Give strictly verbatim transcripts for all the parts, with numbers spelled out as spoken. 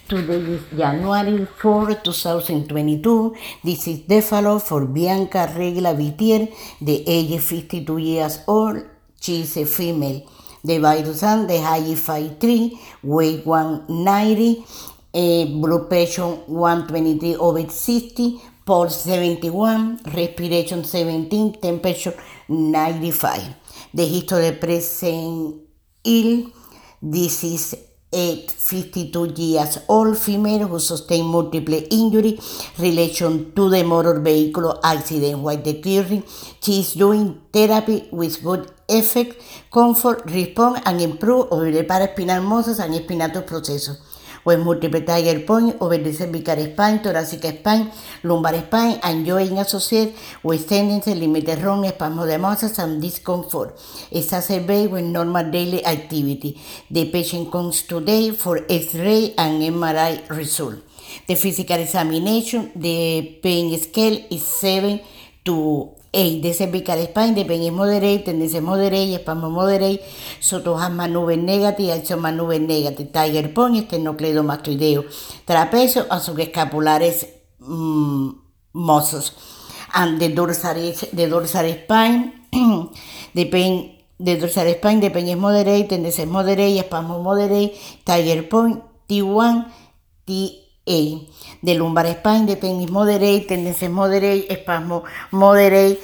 Today is January fourth, two thousand twenty-two. This is the follow for Bianca Regla Vitier, the age fifty-two years old. She is a female. The virus and the height five three, weight one ninety, uh, blood pressure one twenty-three over sixty, pulse seventy-one, respiration seventeen, temperature ninety-five. The history present ill. This is a fifty-two years old female who sustained multiple injury relation to the motor vehicle accident while occurring. She is doing therapy with good effect, comfort, response, and improve over the paraspinal muscles and spinatus processus. With multiple tiger point over the cervical spine, thoracic spine, lumbar spine, and joint associated with tendency, limited wrong, spasm of the muscles, and discomfort, exacerbated with normal daily activity. The patient comes today for X-ray and M R I result. The physical examination, the pain scale is seven to eight. The cervical spine, the pain is moderate, tendency moderate, spasm moderate, sotojas maneuver negative, action maneuver negative, tiger point, esternocleidomastoideo, trapecio, and subescapulares mm, muscles. And the dorsal, the dorsal spine, the pain, the dorsal spine, the pain is moderate, tendency moderate, spasm moderate, tiger point, T one, T A. The lumbar spine, the pain is moderate, tendency moderate, spasm moderate,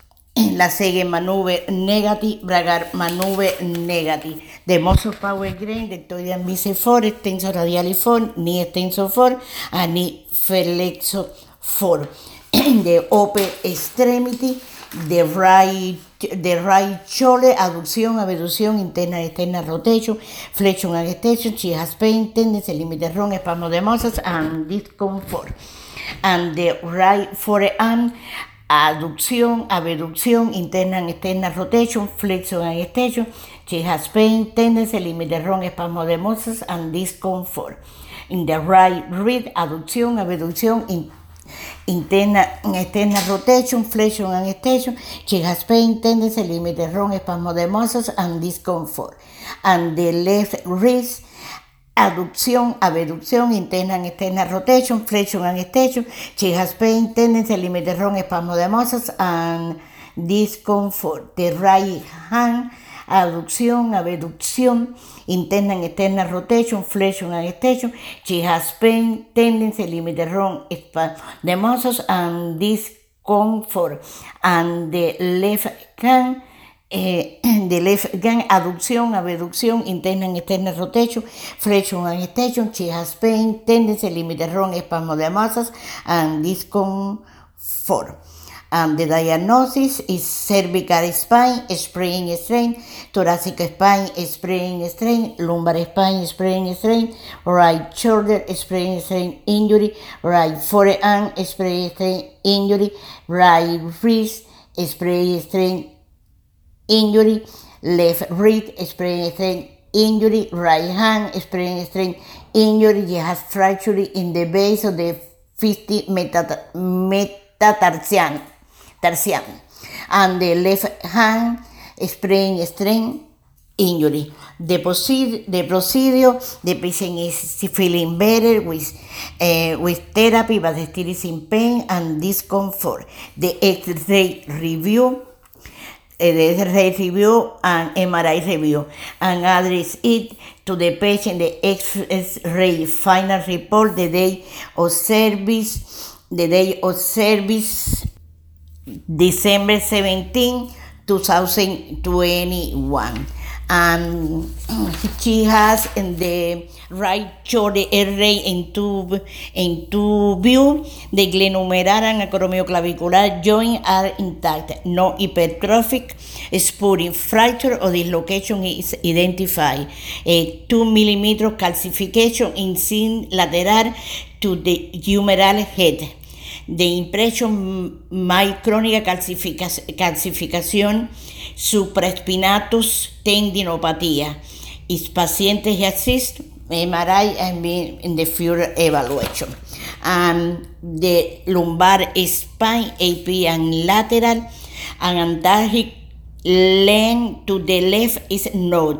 la sege maneuver negative, bragar maneuver negative. The muscle power grain, the deltoidean bicep four, extensor radialis four, knee extensor four, and knee flexor four. The upper extremity, the right the right shoulder, adducción, abducción, interna externa rotation, flexion and extension. She has pain, tendency, limited wrong, spasm of the muscles, and discomfort. And the right forearm, adducción, abducción, interna and externa rotation, flexion and extension. She has pain, tendency, limited wrong, spasm of the muscles, and discomfort. In the right wrist, adducción, abducción, in interna and externa rotation, flexion and extension. She has pain, tendency, limited wrong, spasm of the muscles, and discomfort. And the left wrist, adducción, abducción, interna and externa rotation, flexion and extension. She has pain, tendency, limited wrong, spasm of the muscles, and discomfort. The right hand, adducción, abducción, interna and externa rotation, flexion and extension. She has pain, tendency, limited wrong, spasm of the muscles, and discomfort. And the left hand, eh, the left hand, adducción, abducción, interna and externa rotation, flexion and extension. She has pain, tendency, limited wrong, spasm of the muscles, and discomfort. And the diagnosis is cervical spine, sprain strain, thoracic spine, sprain strain, lumbar spine, sprain strain, right shoulder, sprain strain injury, right forearm, sprain strain injury, right wrist, sprain strain injury, left wrist, sprain strain injury, right hand, sprain strain injury. He has fracture in the base of the fifty metatarsian. Tarsian. And the left hand, sprain strain injury. The, proced- the procedure, the patient is feeling better with, uh, with therapy, but still is in pain and discomfort. The X-ray review, uh, the X-ray review and M R I review, and address it to the patient, the X-ray final report, the day of service, the day of service, December seventeenth, two thousand twenty-one. And she has in the right shoulder area into, into view. The glenohumeral and acromioclavicular joints are intact. No hypertrophic spurring, fracture or dislocation is identified. A two millimeter calcification in sin lateral to the humeral head. The impression myoclónica calcificación, supraespinatus tendinopatía. Is pacientes assist M R I and be in the future evaluation. And the lumbar spine, A P and lateral, and antalgic length to the left is node.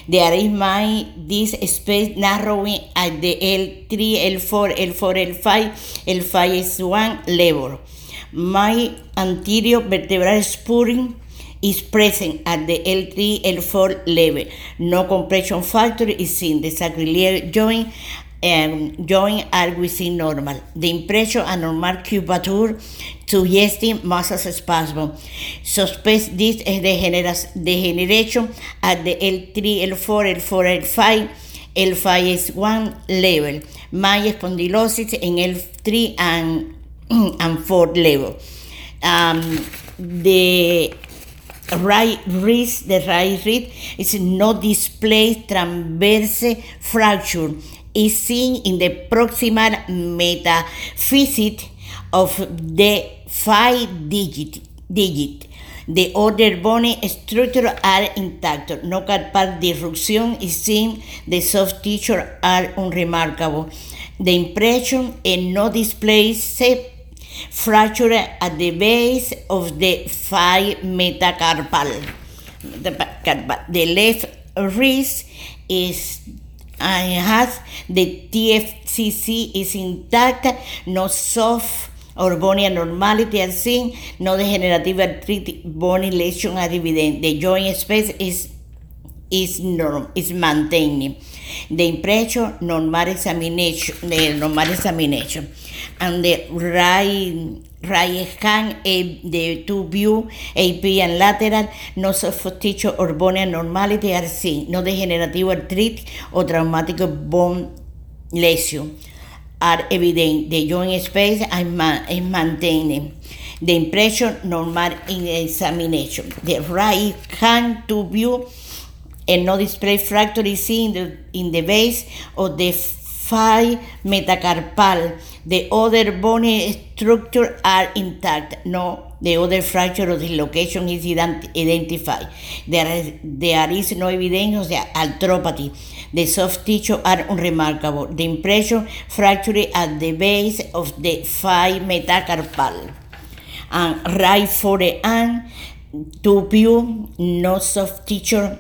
There is my this space narrowing at the L three, L four, L four, L five, L five S one level. My anterior vertebral spurring is present at the L three, L four level. No compression factor is seen. The sacroiliac joint and joint are within normal. The impression and normal curvature suggesting muscle spasm. Suspect this degeneration at the L three, L four, L four, L five, L five S one level. My spondylosis in L three and, and four level. Um, the right wrist, the right wrist is not displaced transverse fracture. Is seen in the proximal metaphysis of the five digit. digit. The other bone structure are intact. No carpal disruption is seen. The soft tissue are unremarkable. The impression is no displaced fracture at the base of the five metacarpal. The left wrist is and has the T F C C is intact, no soft or bony abnormality are seen, no degenerative arthritic bony lesion are evident. The joint space is is norm is maintaining. The impression normal examination, the normal examination, and the right right hand, a, the two view, A P and lateral, no soft tissue or bone abnormality are seen. No degenerative arthritis or traumatic bone lesion are evident. The joint space is, ma is maintaining. The impression normal in examination. The right hand two view and no display fracture is seen in the, in the base of the five metacarpal. The other bone structure are intact. No, the other fracture or dislocation is ident identified. There is, there is no evidence of the arthropathy. The soft tissue are unremarkable. The impression fracture at the base of the five metacarpal. And right forearm, two view, no soft tissue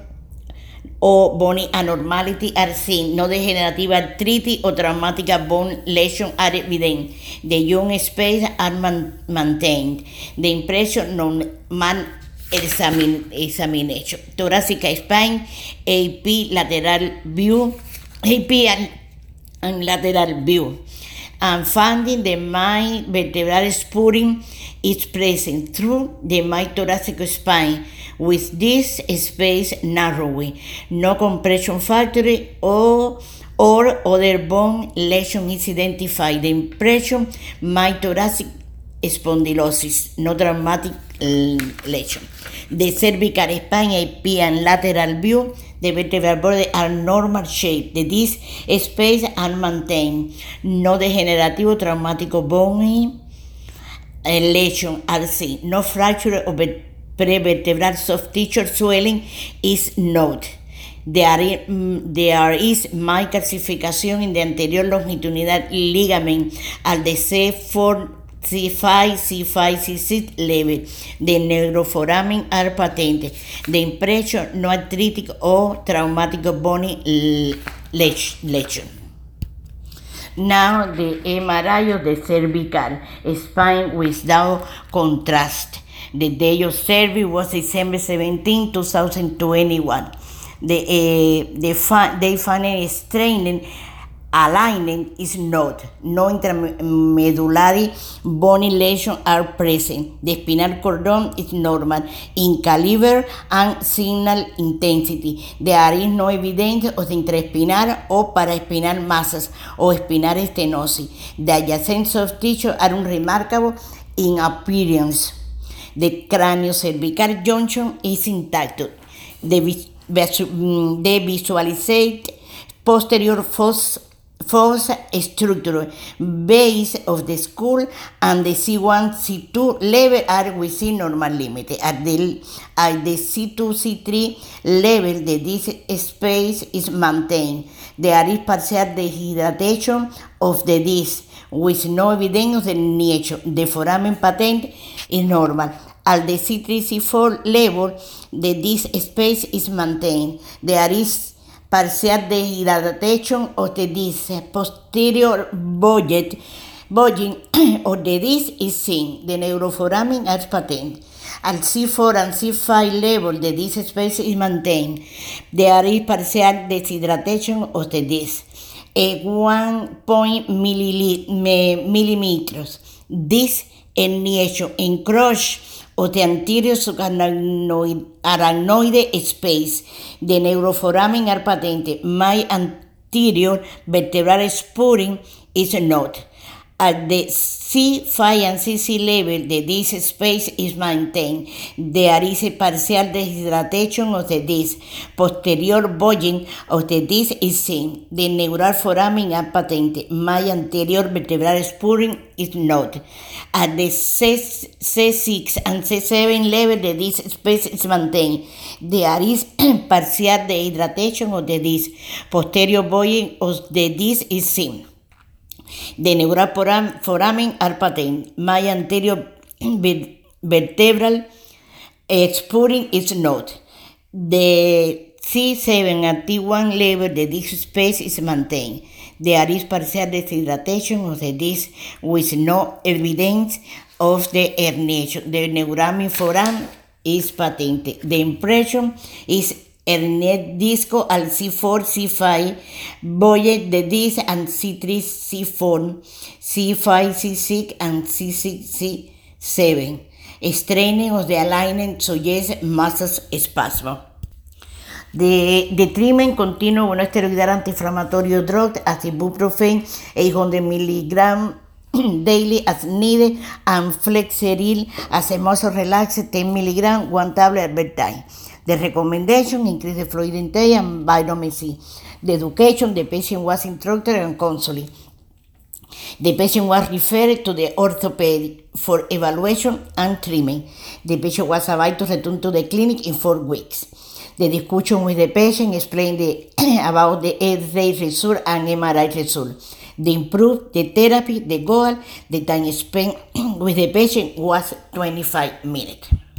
or bony abnormality are seen. No degenerative arthritis or traumatic bone lesion are evident. The joint space are man maintained. The impression normal examin examination. Thoracic spine, A P lateral view, A P and, and lateral view. And finding the main vertebral spurring is present through the thoracic spine, with this space narrowing. No compression factor or, or other bone lesion is identified. The impression thoracic spondylosis, no traumatic lesion. The cervical spine, A P and lateral view, the vertebral body are normal shape. The disc space are maintained. No degenerative or traumatic bone lesion are seen. No fracture of prevertebral soft tissue swelling is noted. There is, there is mild calcification in the anterior longitudinal ligament at the C four, C five, C five, C six level. The neuroforamen are patent. The impression no arthritic or traumatic bone lesion. Now the M R I of the cervical spine without contrast. The day of surgery was December seventeenth, two thousand twenty-one. The, uh, the they found a straining alignment is not. No intermedullary bony lesions are present. The spinal cordon is normal in caliber and signal intensity. There is no evidence of intraspinal or paraspinal masses or spinal stenosis. The adjacent soft tissue are unremarkable in appearance. The craniocervical junction is intact. The, the visualized posterior fossa Fossa structure, base of the skull and the C one, C two level are within normal limit. At the, at the C two, C three level, the disc space is maintained. There is partial dehydration of the disc with no evidence of the herniation. The foramen patent is normal. At the C three, C four level, the disc space is maintained. There is partial dehydration of the disc, posterior bulging bulging of the disc is seen. The neuroforamen are patent. At C four and C five level, the disc space is maintained. There is partial dehydration of the disc at one point millimeters. This herniation encroach of the anterior subarachnoid space. The neuroforamen are patent. My anterior vertebral spurring is not. At the C five and C six level, the disc space is maintained. There is a partial dehydration of the disc. Posterior bulging of the disc is seen. The neural foramen are patent. My anterior vertebral spurring is not. At the C six and C seven level, the disc space is maintained. There is partial dehydration of the disc. Posterior bulging of the disc is seen. The neural foramen are patent. My anterior vertebral spurring is not. The C seven and T one level, the disc space is maintained. There is partial dehydration of the disc with no evidence of the herniation. The neural foramen is patent. The impression is herniated disco al C four, C five, bulge the disc and C three, C four, C five, C six, and C six, C seven. Straining of the alignment suggests muscle spasm. The, the treatment continues with non-steroidal anti-inflammatory drug as ibuprofen eight hundred milligrams daily as needed, and Flexeril as a muscle relaxer ten milligrams, one tablet per time. The recommendation: increase the fluid intake and vitamin C. The education: the patient was instructed and counseling. The patient was referred to the orthopedic for evaluation and treatment. The patient was advised to return to the clinic in four weeks. The discussion with the patient explained the, about the X-ray result and M R I result. The improved the therapy, the goal, the time spent with the patient was twenty-five minutes.